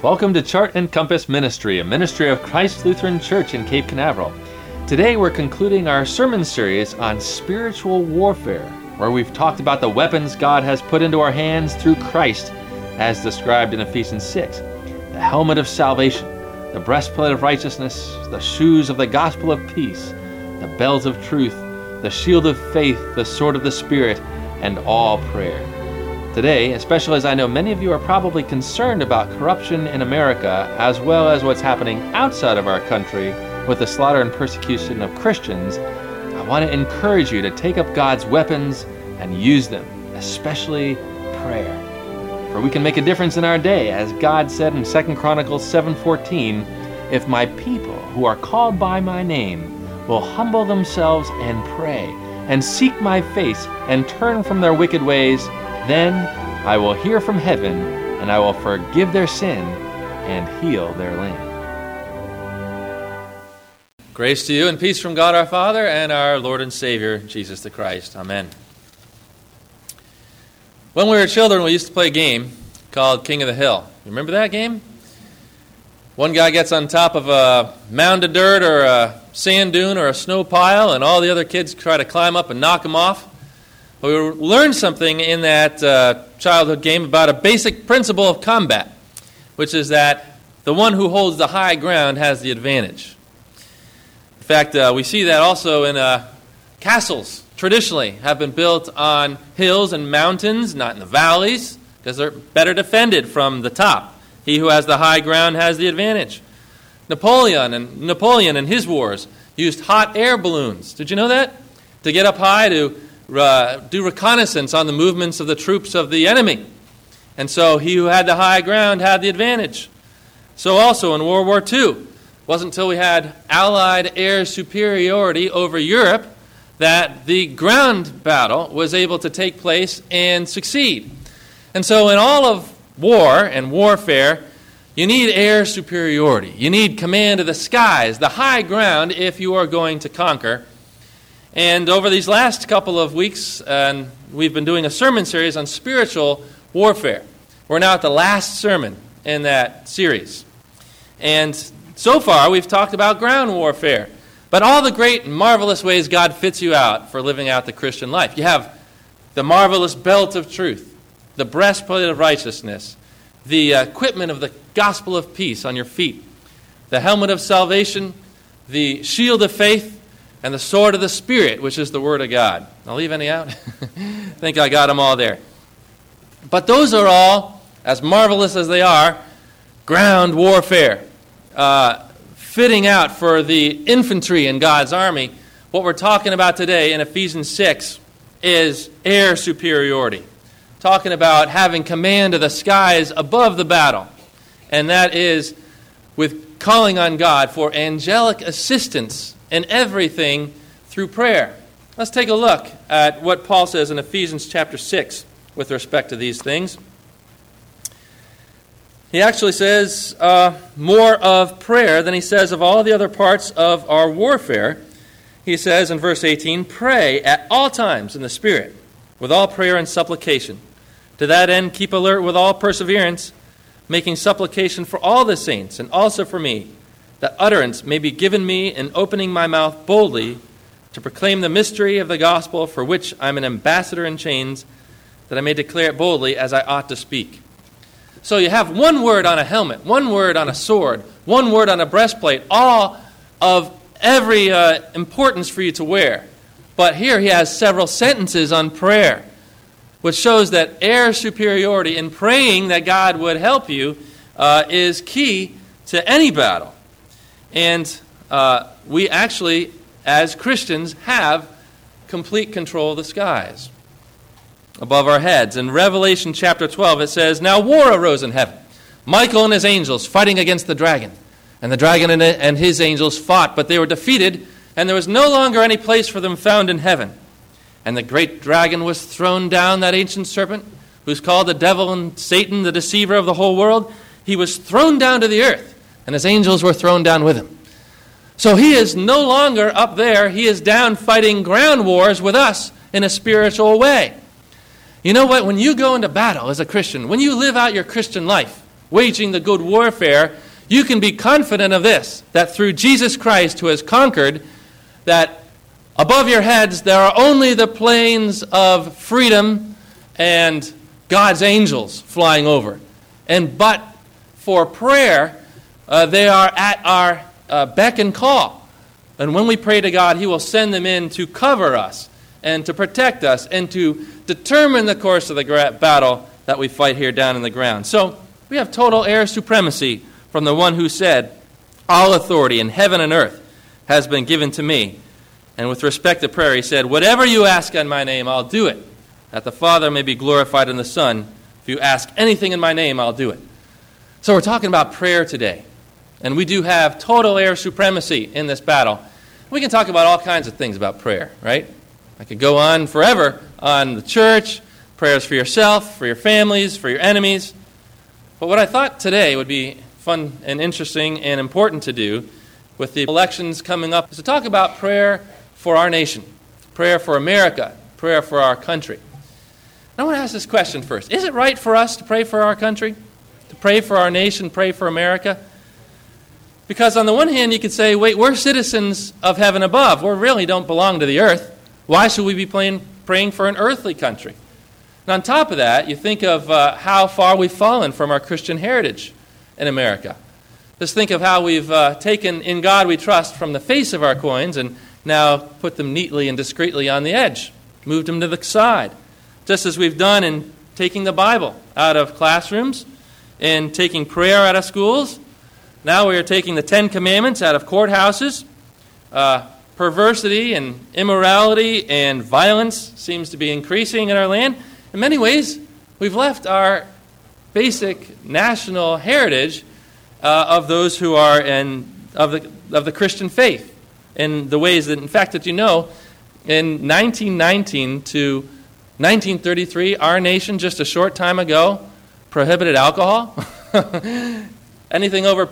Welcome to Chart and Compass Ministry, a ministry of Christ Lutheran Church in Cape Canaveral. Today we're concluding our sermon series on spiritual warfare, where we've talked about the weapons God has put into our hands through Christ, as described in Ephesians 6. The helmet of salvation, the breastplate of righteousness, the shoes of the gospel of peace, the belt of truth, the shield of faith, the sword of the Spirit, and all prayer. Today, especially as I know many of you are probably concerned about corruption in America, as well as what's happening outside of our country with the slaughter and persecution of Christians, I want to encourage you to take up God's weapons and use them, especially prayer. For we can make a difference in our day, as God said in 2 Chronicles 7:14, "If my people who are called by my name will humble themselves and pray, and seek my face, and turn from their wicked ways, then I will hear from heaven, and I will forgive their sin and heal their land." Grace to you and peace from God our Father and our Lord and Savior, Jesus the Christ. Amen. When we were children, we used to play a game called King of the Hill. You remember that game? One guy gets on top of a mound of dirt or a sand dune or a snow pile, and all the other kids try to climb up and knock him off. We learned something in that childhood game about a basic principle of combat, which is that the one who holds the high ground has the advantage. In fact, we see that also in castles, traditionally, have been built on hills and mountains, not in the valleys, because they're better defended from the top. He who has the high ground has the advantage. Napoleon and his wars used hot air balloons. Did you know that? To get up high to do reconnaissance on the movements of the troops of the enemy. And so he who had the high ground had the advantage. So also in World War II, it wasn't until we had Allied air superiority over Europe that the ground battle was able to take place and succeed. And so in all of war and warfare, you need air superiority. You need command of the skies, the high ground, if you are going to conquer. And over these last couple of weeks, we've been doing a sermon series on spiritual warfare. We're now at the last sermon in that series. And so far, we've talked about ground warfare, but all the great and marvelous ways God fits you out for living out the Christian life. You have the marvelous belt of truth, the breastplate of righteousness, the equipment of the gospel of peace on your feet, the helmet of salvation, the shield of faith, and the sword of the Spirit, which is the Word of God. I'll leave any out? I think I got them all there. But those are all, as marvelous as they are, ground warfare, fitting out for the infantry in God's army. What we're talking about today in Ephesians 6 is air superiority, talking about having command of the skies above the battle. And that is with calling on God for angelic assistance in everything through prayer. Let's take a look at what Paul says in Ephesians chapter 6 with respect to these things. He actually says more of prayer than he says of all the other parts of our warfare. He says in verse 18, "Pray at all times in the Spirit, with all prayer and supplication. To that end, keep alert with all perseverance, making supplication for all the saints, and also for me, that utterance may be given me in opening my mouth boldly to proclaim the mystery of the gospel, for which I am an ambassador in chains, that I may declare it boldly as I ought to speak." So you have one word on a helmet, one word on a sword, one word on a breastplate, all of every importance for you to wear. But here he has several sentences on prayer, which shows that air superiority in praying that God would help you is key to any battle. And we actually, as Christians, have complete control of the skies above our heads. In Revelation chapter 12, it says, "Now war arose in heaven, Michael and his angels fighting against the dragon. And the dragon and his angels fought, but they were defeated, and there was no longer any place for them found in heaven. And the great dragon was thrown down, that ancient serpent, who's called the devil and Satan, the deceiver of the whole world. He was thrown down to the earth, and his angels were thrown down with him." So he is no longer up there. He is down fighting ground wars with us in a spiritual way. You know what? When you go into battle as a Christian, when you live out your Christian life, waging the good warfare, you can be confident of this, that through Jesus Christ who has conquered, that above your heads there are only the planes of freedom and God's angels flying over. But for prayer, they are at our beck and call. And when we pray to God, He will send them in to cover us and to protect us and to determine the course of the battle that we fight here down in the ground. So we have total air supremacy from the one who said, all authority in heaven and earth has been given to me. And with respect to prayer, He said, whatever you ask in my name, I'll do it, that the Father may be glorified in the Son. If you ask anything in my name, I'll do it. So we're talking about prayer today. And we do have total air supremacy in this battle. We can talk about all kinds of things about prayer, right? I could go on forever on the church, prayers for yourself, for your families, for your enemies. But what I thought today would be fun and interesting and important to do with the elections coming up is to talk about prayer for our nation, prayer for America, prayer for our country. And I want to ask this question first. Is it right for us to pray for our country, to pray for our nation, pray for America? Because on the one hand, you could say, wait, we're citizens of heaven above. We really don't belong to the earth. Why should we be praying for an earthly country? And on top of that, you think of how far we've fallen from our Christian heritage in America. Just think of how we've taken in God we trust from the face of our coins and now put them neatly and discreetly on the edge, moved them to the side. Just as we've done in taking the Bible out of classrooms and taking prayer out of schools. Now we are taking the Ten Commandments out of courthouses. Perversity and immorality and violence seems to be increasing in our land. In many ways, we've left our basic national heritage of those who are of the Christian faith in the ways that, in fact, that you know, in 1919 to 1933, our nation just a short time ago prohibited alcohol. Anything over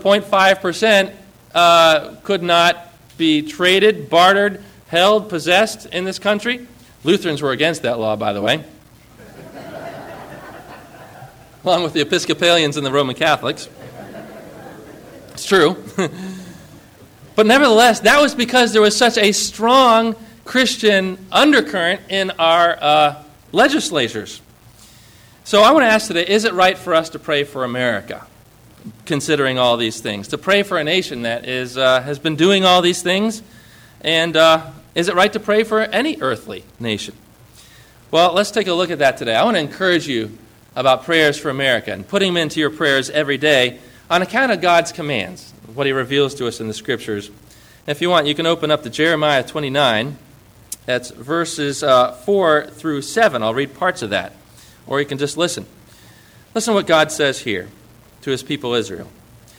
0.5% could not be traded, bartered, held, possessed in this country. Lutherans were against that law, by the way, along with the Episcopalians and the Roman Catholics. It's true. But nevertheless, that was because there was such a strong Christian undercurrent in our legislatures. So I want to ask today, is it right for us to pray for America, considering all these things? To pray for a nation that has been doing all these things? And is it right to pray for any earthly nation? Well, let's take a look at that today. I want to encourage you about prayers for America and putting them into your prayers every day on account of God's commands, what He reveals to us in the Scriptures. And if you want, you can open up to Jeremiah 29. That's verses 4 through 7. I'll read parts of that. Or you can just listen. Listen to what God says here to His people Israel.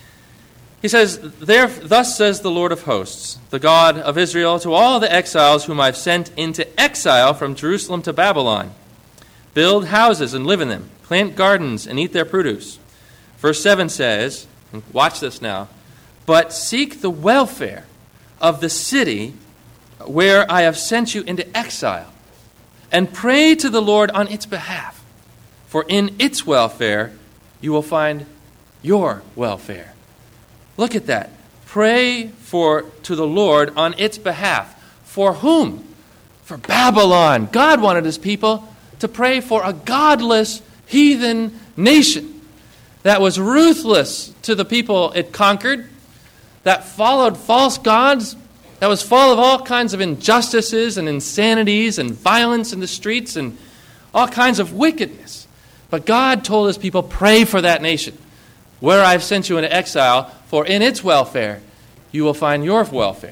He says, thus says the Lord of hosts, the God of Israel, to all the exiles whom I've sent into exile from Jerusalem to Babylon. Build houses and live in them. Plant gardens and eat their produce. Verse 7 says, and watch this now, but seek the welfare of the city where I have sent you into exile, and pray to the Lord on its behalf, for in its welfare you will find your welfare. Look at that. Pray to the Lord on its behalf. For whom? For Babylon. God wanted His people to pray for a godless heathen nation that was ruthless to the people it conquered, that followed false gods, that was full of all kinds of injustices and insanities and violence in the streets and all kinds of wickedness. But God told His people, pray for that nation, where I've sent you into exile, for in its welfare you will find your welfare.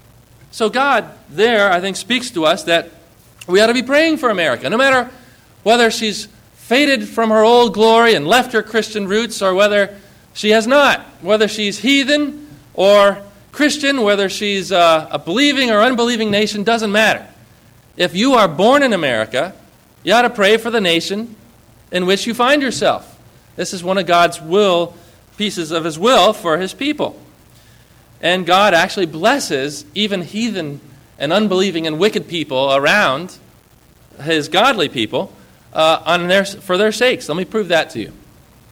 So God there, I think, speaks to us that we ought to be praying for America, no matter whether she's faded from her old glory and left her Christian roots, or whether she has not, whether she's heathen or Christian, whether she's a believing or unbelieving nation, doesn't matter. If you are born in America, you ought to pray for the nation in which you find yourself. This is one of God's pieces of His will for His people. And God actually blesses even heathen and unbelieving and wicked people around His godly people for their sakes. Let me prove that to you.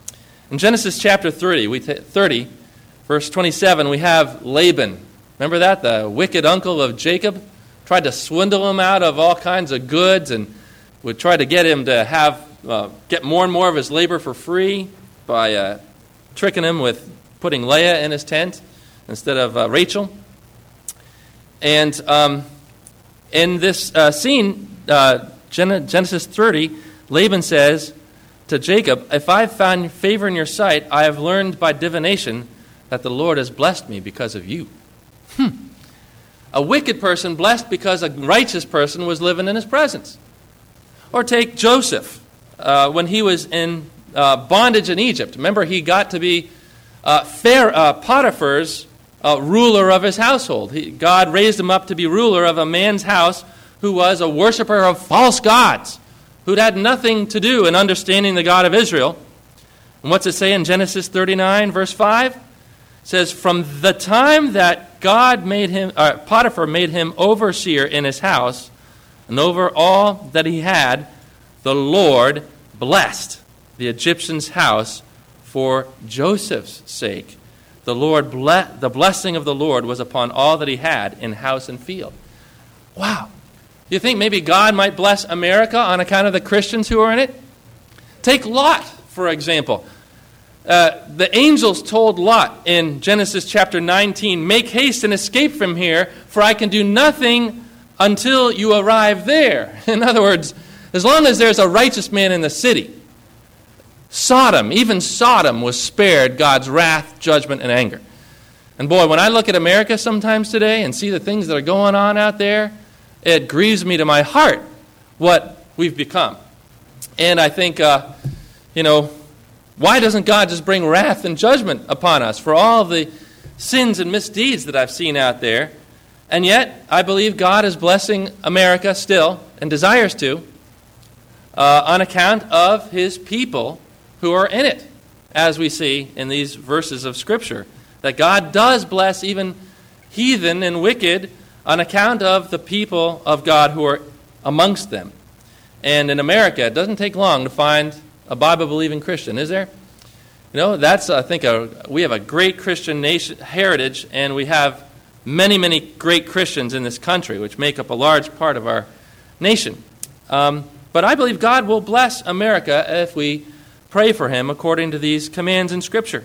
In Genesis chapter 30, verse 27, we have Laban. Remember that? The wicked uncle of Jacob tried to swindle him out of all kinds of goods and would try to get him to get more and more of his labor for free by tricking him with putting Leah in his tent instead of Rachel. And in this scene, Genesis 30, Laban says to Jacob, "If I've found favor in your sight, I have learned by divination that the Lord has blessed me because of you." A wicked person blessed because a righteous person was living in his presence. Or take Joseph when he was in bondage in Egypt. Remember, he got to be Potiphar's ruler of his household. God raised him up to be ruler of a man's house who was a worshiper of false gods, who'd had nothing to do in understanding the God of Israel. And what's it say in Genesis 39, verse 5? It says, "From the time that God made him, Potiphar made him overseer in his house, and over all that he had, the Lord blessed the Egyptian's house for Joseph's sake. The blessing of the Lord was upon all that he had in house and field." Wow. You think maybe God might bless America on account of the Christians who are in it? Take Lot, for example. The angels told Lot in Genesis chapter 19, "Make haste and escape from here, for I can do nothing until you arrive there." In other words, as long as there's a righteous man in the city, even Sodom was spared God's wrath, judgment, and anger. And boy, when I look at America sometimes today and see the things that are going on out there, it grieves me to my heart what we've become. And I think, why doesn't God just bring wrath and judgment upon us for all the sins and misdeeds that I've seen out there? And yet, I believe God is blessing America still, and desires to, on account of his people who are in it, as we see in these verses of Scripture. That God does bless even heathen and wicked on account of the people of God who are amongst them. And in America, it doesn't take long to find a Bible-believing Christian, is there? That's, I think, we have a great Christian nation heritage, and we have many, many great Christians in this country, which make up a large part of our nation. But I believe God will bless America if we pray for him according to these commands in Scripture.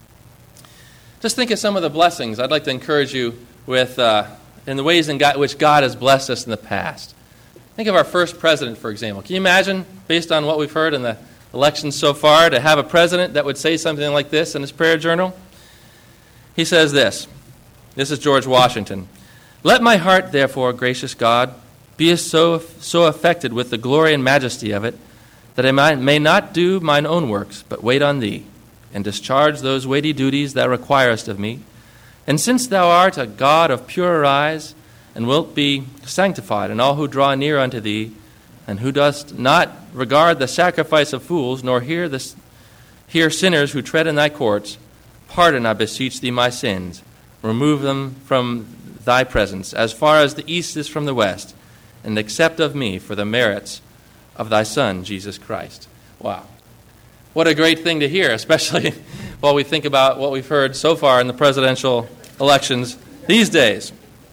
Just think of some of the blessings I'd like to encourage you with in the ways in which God has blessed us in the past. Think of our first president, for example. Can you imagine, based on what we've heard in the elections so far, to have a president that would say something like this in his prayer journal? He says this. This is George Washington. "Let my heart, therefore, gracious God, be so affected with the glory and majesty of it, that I may not do mine own works, but wait on thee, and discharge those weighty duties thou requirest of me. And since thou art a God of purer eyes, and wilt be sanctified in all who draw near unto thee, and who dost not regard the sacrifice of fools, nor hear sinners who tread in thy courts, pardon, I beseech thee, my sins, remove them from thy presence, as far as the east is from the west, and accept of me for the merits of thy Son, Jesus Christ." Wow. What a great thing to hear, especially while we think about what we've heard so far in the presidential elections these days.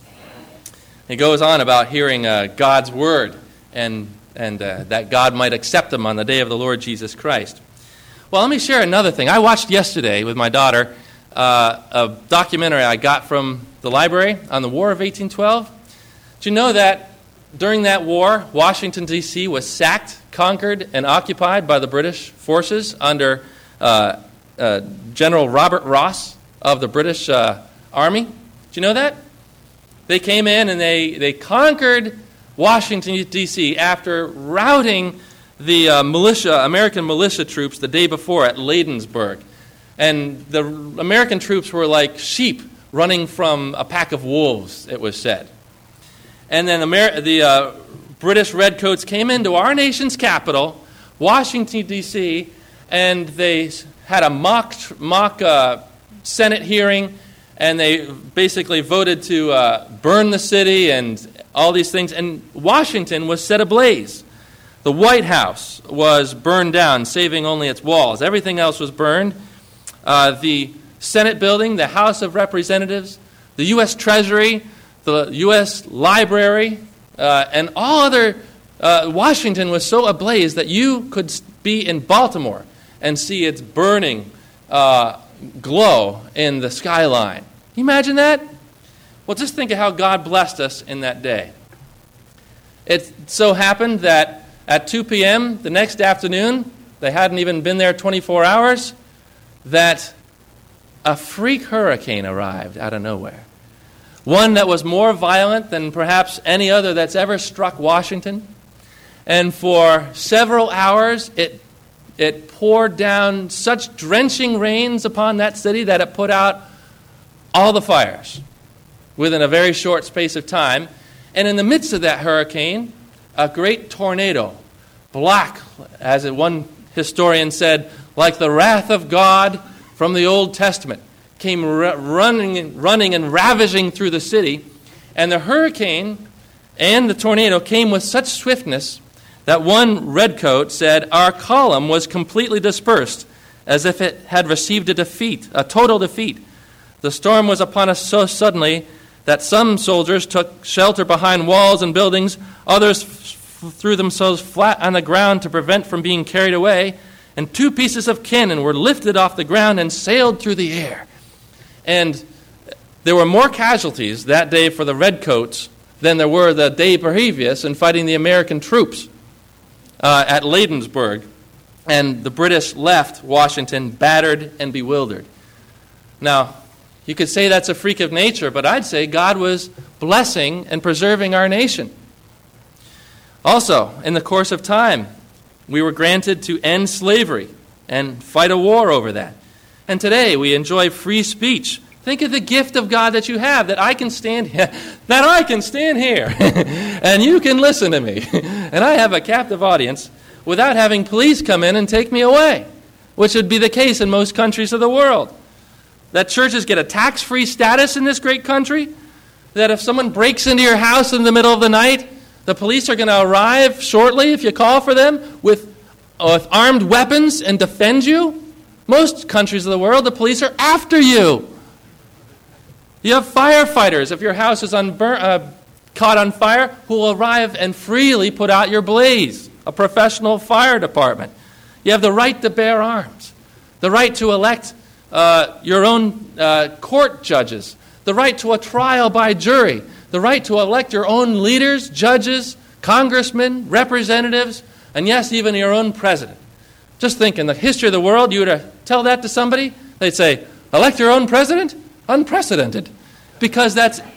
He goes on about hearing God's word and that God might accept them on the day of the Lord Jesus Christ. Well, let me share another thing. I watched yesterday with my daughter a documentary I got from the library on the War of 1812. Do you know that during that war, Washington, D.C. was sacked, conquered, and occupied by the British forces under General Robert Ross of the British Army? Do you know that? They came in and they conquered Washington, D.C. after routing the American militia troops the day before at Ladensburg. And the American troops were like sheep running from a pack of wolves, it was said. And then the British redcoats came into our nation's capital, Washington, D.C., and they had a mock Senate hearing, and they basically voted to burn the city and all these things. And Washington was set ablaze The White House was burned down, saving only its walls. Everything else was burned. The Senate building, the House of Representatives, the U.S. Treasury, the U.S. Library, and all other, Washington was so ablaze that you could be in Baltimore and see its burning glow in the skyline. Can you imagine that? Well, just think of how God blessed us in that day. It so happened that at 2 p.m. the next afternoon, they hadn't even been there 24 hours, that a freak hurricane arrived out of nowhere. One that was more violent than perhaps any other that's ever struck Washington. And for several hours, it poured down such drenching rains upon that city that it put out all the fires within a very short space of time. And in the midst of that hurricane, a great tornado, black, as one historian said, like the wrath of God from the Old Testament, came running and ravaging through the city. And the hurricane and the tornado came with such swiftness that one redcoat said, "Our column was completely dispersed, as if it had received a total defeat. The storm was upon us so suddenly that some soldiers took shelter behind walls and buildings, others threw themselves flat on the ground to prevent from being carried away, and 2 pieces of cannon were lifted off the ground and sailed through the air." And there were more casualties that day for the redcoats than there were the day previous in fighting the American troops at Ladensburg. And the British left Washington battered and bewildered. Now, you could say that's a freak of nature, but I'd say God was blessing and preserving our nation. Also, in the course of time, we were granted to end slavery and fight a war over that. And today we enjoy free speech. Think of the gift of God that you have, that I can stand here, and you can listen to me. And I have a captive audience without having police come in and take me away, which would be the case in most countries of the world. That churches get a tax-free status in this great country, that if someone breaks into your house in the middle of the night, the police are going to arrive shortly if you call for them with armed weapons and defend you. Most countries of the world, the police are after you. You have firefighters, if your house is caught on fire, who will arrive and freely put out your blaze, a professional fire department. You have the right to bear arms, the right to elect your own court judges, the right to a trial by jury, the right to elect your own leaders, judges, congressmen, representatives, and yes, even your own president. Just think, in the history of the world, you were to tell that to somebody, they'd say, elect your own president? Unprecedented. Because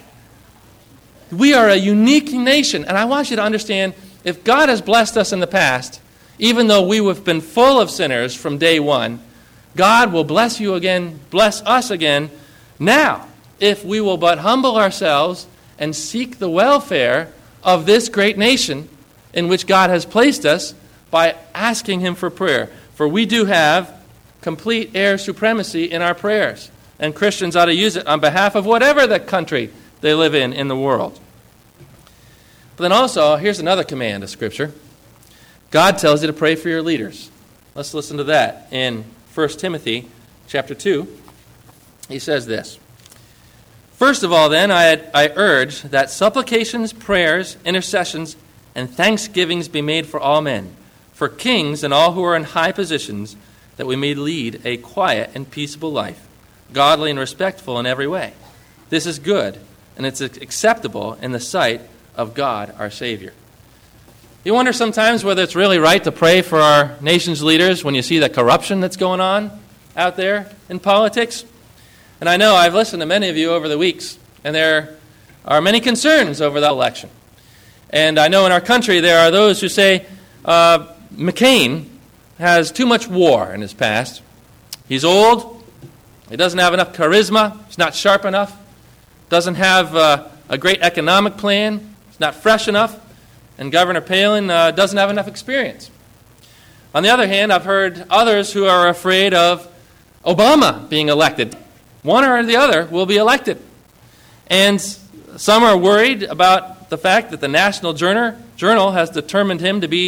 we are a unique nation. And I want you to understand, if God has blessed us in the past, even though we have been full of sinners from day one, God will bless us again now, if we will but humble ourselves and seek the welfare of this great nation in which God has placed us by asking Him for prayer. For we do have complete heir supremacy in our prayers, and Christians ought to use it on behalf of whatever the country they live in the world. But then also, here's another command of Scripture. God tells you to pray for your leaders. Let's listen to that in 1 Timothy chapter 2. He says this: "First of all, then, I urge that supplications, prayers, intercessions, and thanksgivings be made for all men, for kings and all who are in high positions, that we may lead a quiet and peaceable life, godly and respectful in every way. This is good, and it's acceptable in the sight of God our Savior." You wonder sometimes whether it's really right to pray for our nation's leaders when you see the corruption that's going on out there in politics. And I know I've listened to many of you over the weeks, and there are many concerns over the election. And I know in our country there are those who say McCain has too much war in his past. He's old. He doesn't have enough charisma. He's not sharp enough. Doesn't have a great economic plan. He's not fresh enough. And Governor Palin doesn't have enough experience. On the other hand, I've heard others who are afraid of Obama being elected. One or the other will be elected. And some are worried about the fact that the National Journal has determined him to be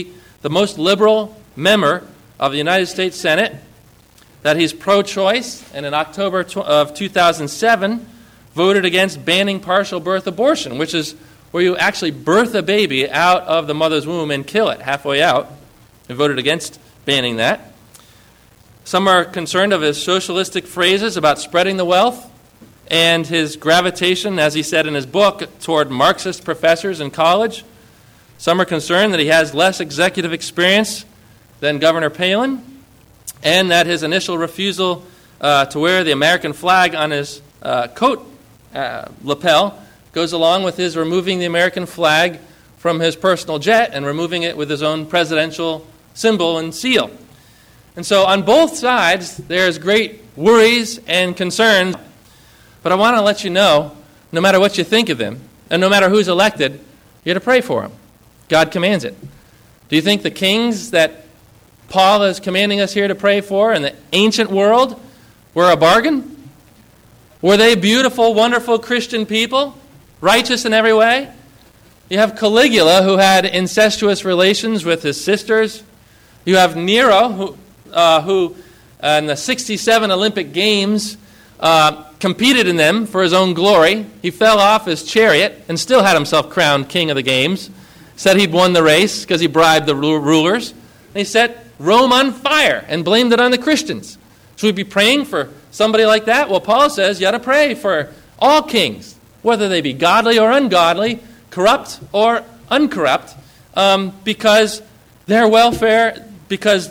the most liberal member of the United States Senate, that he's pro-choice, and in October of 2007 voted against banning partial birth abortion, which is where you actually birth a baby out of the mother's womb and kill it halfway out. He voted against banning that. Some are concerned of his socialistic phrases about spreading the wealth and his gravitation, as he said in his book, toward Marxist professors in college. Some are concerned that he has less executive experience than Governor Palin, and that his initial refusal to wear the American flag on his coat lapel goes along with his removing the American flag from his personal jet and removing it with his own presidential symbol and seal. And so on both sides, there's great worries and concerns. But I want to let you know, no matter what you think of him, and no matter who's elected, you're to pray for him. God commands it. Do you think the kings that Paul is commanding us here to pray for in the ancient world were a bargain? Were they beautiful, wonderful Christian people, righteous in every way? You have Caligula, who had incestuous relations with his sisters. You have Nero, who in the 67 Olympic Games competed in them for his own glory. He fell off his chariot and still had himself crowned king of the games. Said he'd won the race because he bribed the rulers. And he set Rome on fire and blamed it on the Christians. Should we be praying for somebody like that? Well, Paul says you ought to pray for all kings, whether they be godly or ungodly, corrupt or uncorrupt, because their welfare, because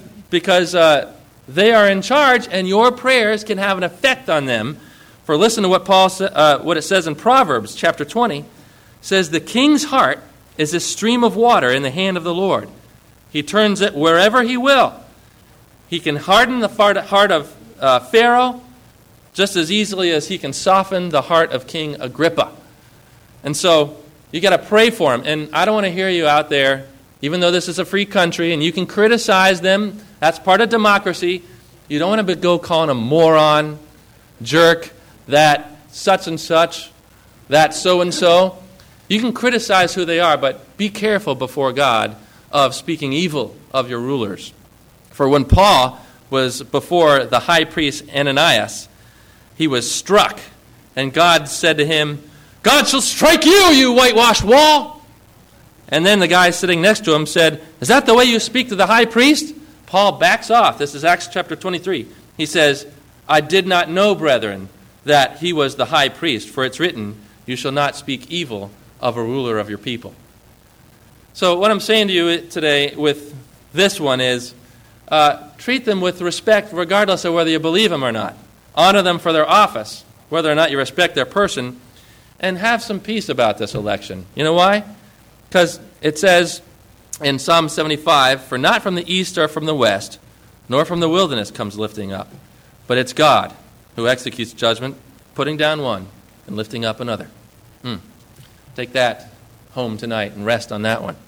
they are in charge, and your prayers can have an effect on them. For listen to what what it says in Proverbs chapter 20. It says, "The king's heart is a stream of water in the hand of the Lord. He turns it wherever he will. He can harden the heart of Pharaoh just as easily as he can soften the heart of King Agrippa." And so you got to pray for him. And I don't want to hear you out there, even though this is a free country and you can criticize them. That's part of democracy. You don't want to go calling them moron, jerk, that such and such, that so and so. You can criticize who they are, but be careful before God of speaking evil of your rulers. For when Paul was before the high priest Ananias, he was struck, and God said to him, "God shall strike you, you whitewashed wall." And then the guy sitting next to him said, "Is that the way you speak to the high priest?" Paul backs off. This is Acts chapter 23. He says, "I did not know, brethren, that he was the high priest, for it's written, you shall not speak evil of a ruler of your people." So what I'm saying to you today with this one is, treat them with respect regardless of whether you believe them or not. Honor them for their office, whether or not you respect their person, and have some peace about this election. You know why? Because it says in Psalm 75, "For not from the east or from the west, nor from the wilderness comes lifting up, but it's God who executes judgment, putting down one and lifting up another." Take that home tonight and rest on that one.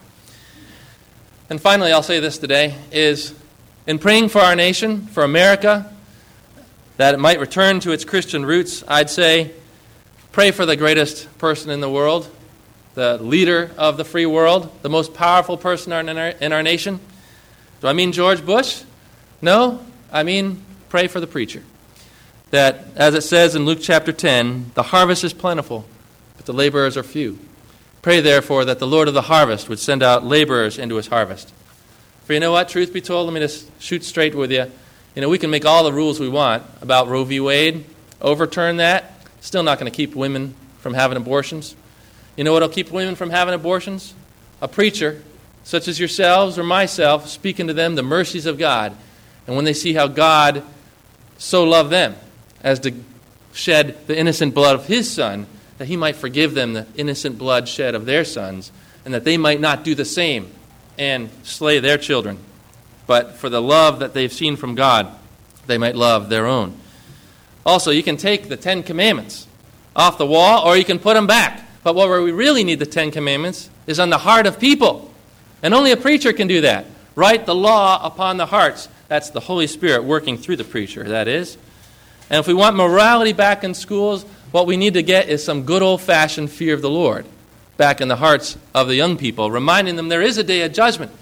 And finally, I'll say this today, is in praying for our nation, for America, that it might return to its Christian roots, I'd say pray for the greatest person in the world, the leader of the free world, the most powerful person in our nation. Do I mean George Bush? No, I mean pray for the preacher. That, as it says in Luke chapter 10, the harvest is plentiful, but the laborers are few. Pray, therefore, that the Lord of the harvest would send out laborers into his harvest. For you know what, truth be told, let me just shoot straight with you. You know, we can make all the rules we want about Roe v. Wade, overturn that, still not going to keep women from having abortions. You know what will keep women from having abortions? A preacher, such as yourselves or myself, speaking to them the mercies of God. And when they see how God so loved them as to shed the innocent blood of his Son, that he might forgive them the innocent blood shed of their sons, and that they might not do the same and slay their children. But for the love that they've seen from God, they might love their own. Also, you can take the 10 Commandments off the wall, or you can put them back. But where we really need the 10 Commandments is on the heart of people. And only a preacher can do that. Write the law upon the hearts. That's the Holy Spirit working through the preacher, that is. And if we want morality back in schools, what we need to get is some good old-fashioned fear of the Lord back in the hearts of the young people, reminding them there is a day of judgment,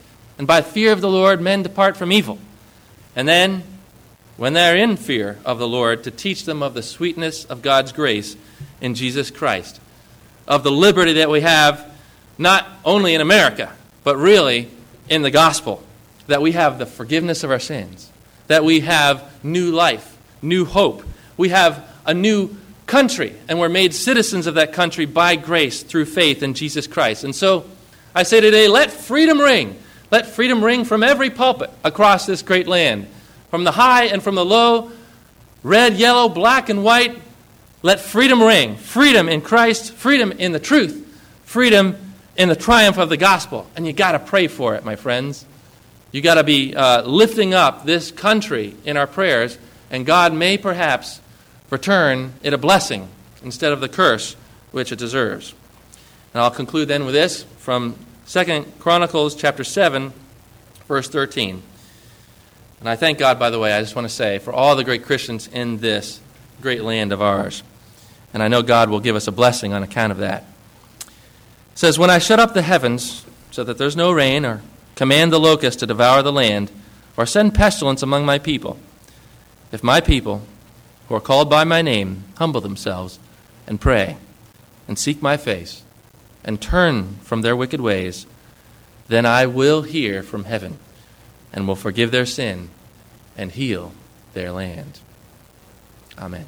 And by fear of the Lord, men depart from evil. And then, when they're in fear of the Lord, to teach them of the sweetness of God's grace in Jesus Christ, of the liberty that we have not only in America, but really in the gospel, that we have the forgiveness of our sins, that we have new life, new hope. We have a new country, and we're made citizens of that country by grace through faith in Jesus Christ. And so I say today, let freedom ring. Let freedom ring from every pulpit across this great land, from the high and from the low, red, yellow, black, and white. Let freedom ring. Freedom in Christ, freedom in the truth, freedom in the triumph of the gospel. And you got to pray for it, my friends. You got to be lifting up this country in our prayers, and God may perhaps return it a blessing instead of the curse which it deserves. And I'll conclude then with this from 2 Chronicles chapter 7, verse 13. And I thank God, by the way, I just want to say, for all the great Christians in this great land of ours. And I know God will give us a blessing on account of that. It says, when I shut up the heavens so that there's no rain, or command the locust to devour the land, or send pestilence among my people, if my people, who are called by my name, humble themselves and pray and seek my face and turn from their wicked ways, then I will hear from heaven and will forgive their sin and heal their land. Amen.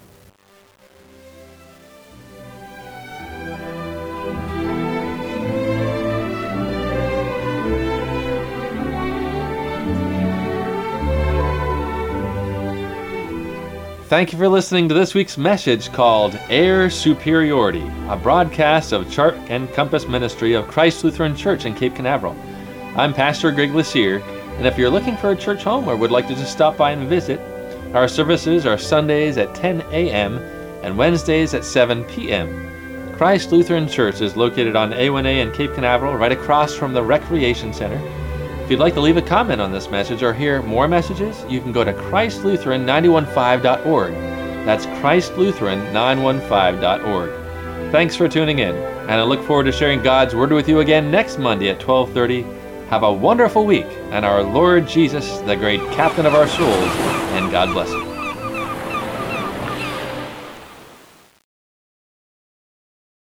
Thank you for listening to this week's message called Air Superiority, a broadcast of Chart and Compass Ministry of Christ Lutheran Church in Cape Canaveral. I'm Pastor Greg Lassier, and if you're looking for a church home or would like to just stop by and visit, our services are Sundays at 10 a.m. and Wednesdays at 7 p.m. Christ Lutheran Church is located on A1A in Cape Canaveral, right across from the Recreation Center. If you'd like to leave a comment on this message or hear more messages, you can go to ChristLutheran915.org. That's ChristLutheran915.org. Thanks for tuning in, and I look forward to sharing God's Word with you again next Monday at 12:30. Have a wonderful week, and our Lord Jesus, the great captain of our souls, and God bless you.